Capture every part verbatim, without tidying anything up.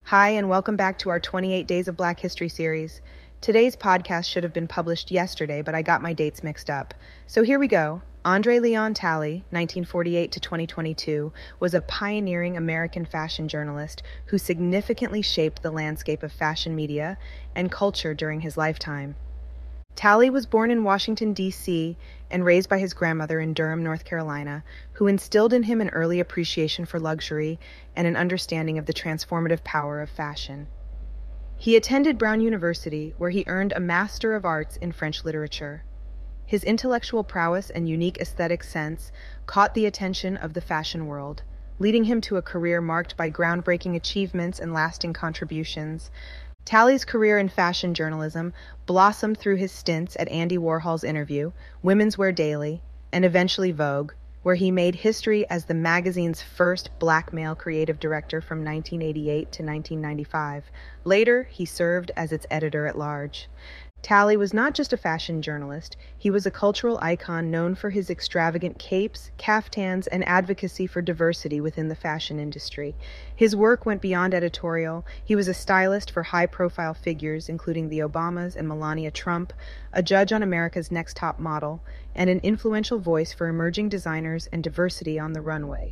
Hi, and welcome back to our twenty-eight Days of Black History series. Today's podcast should have been published yesterday, but I got my dates mixed up. So here we go. Andre Leon Talley, nineteen forty-eight to twenty twenty-two, was a pioneering American fashion journalist who significantly shaped the landscape of fashion media and culture during his lifetime. Talley was born in Washington, D C, and raised by his grandmother in Durham, North Carolina, who instilled in him an early appreciation for luxury and an understanding of the transformative power of fashion. He attended Brown University, where he earned a Master of Arts in French literature. His intellectual prowess and unique aesthetic sense caught the attention of the fashion world, leading him to a career marked by groundbreaking achievements and lasting contributions. Talley's career in fashion journalism blossomed through his stints at Andy Warhol's Interview, Women's Wear Daily, and eventually Vogue, where he made history as the magazine's first black male creative director from nineteen eighty-eight to nineteen ninety-five. Later, he served as its editor-at-large. Talley was not just a fashion journalist, he was a cultural icon known for his extravagant capes, caftans, and advocacy for diversity within the fashion industry. His work went beyond editorial. He was a stylist for high-profile figures, including the Obamas and Melania Trump, a judge on America's Next Top Model, and an influential voice for emerging designers and diversity on the runway.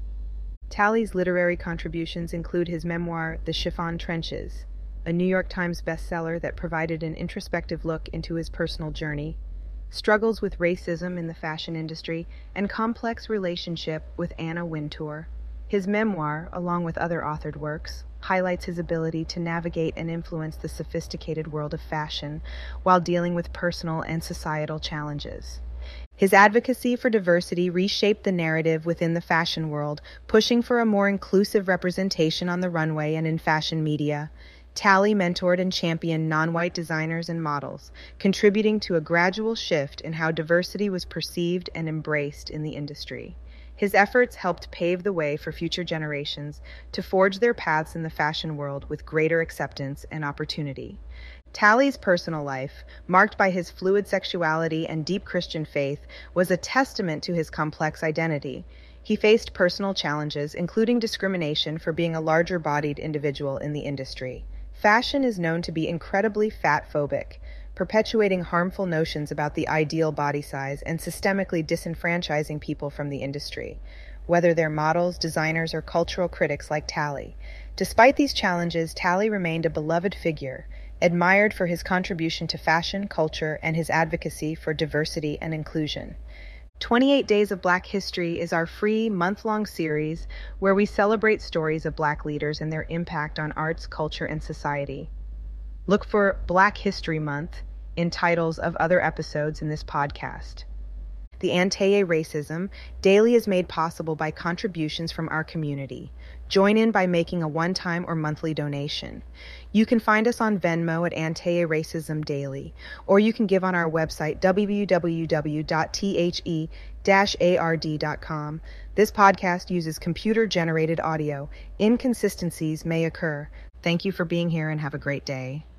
Talley's literary contributions include his memoir, The Chiffon Trenches, a New York Times bestseller that provided an introspective look into his personal journey, struggles with racism in the fashion industry, and complex relationship with Anna Wintour. His memoir, along with other authored works, highlights his ability to navigate and influence the sophisticated world of fashion while dealing with personal and societal challenges. His advocacy for diversity reshaped the narrative within the fashion world, pushing for a more inclusive representation on the runway and in fashion media. Talley mentored and championed non-white designers and models, contributing to a gradual shift in how diversity was perceived and embraced in the industry. His efforts helped pave the way for future generations to forge their paths in the fashion world with greater acceptance and opportunity. Talley's personal life, marked by his fluid sexuality and deep Christian faith, was a testament to his complex identity. He faced personal challenges, including discrimination for being a larger-bodied individual in the industry. Fashion is known to be incredibly fat-phobic, perpetuating harmful notions about the ideal body size and systemically disenfranchising people from the industry, whether they're models, designers, or cultural critics like Talley. Despite these challenges, Talley remained a beloved figure, admired for his contribution to fashion, culture, and his advocacy for diversity and inclusion. twenty-eight Days of Black History is our free month-long series where we celebrate stories of Black leaders and their impact on arts, culture, and society. Look for Black History Month in titles of other episodes in this podcast. The Anti-Racism Daily is made possible by contributions from our community. Join in by making a one-time or monthly donation. You can find us on Venmo at Anti-Racism Daily, or you can give on our website, w w w dot the dash ard dot com. This podcast uses computer-generated audio. Inconsistencies may occur. Thank you for being here and have a great day.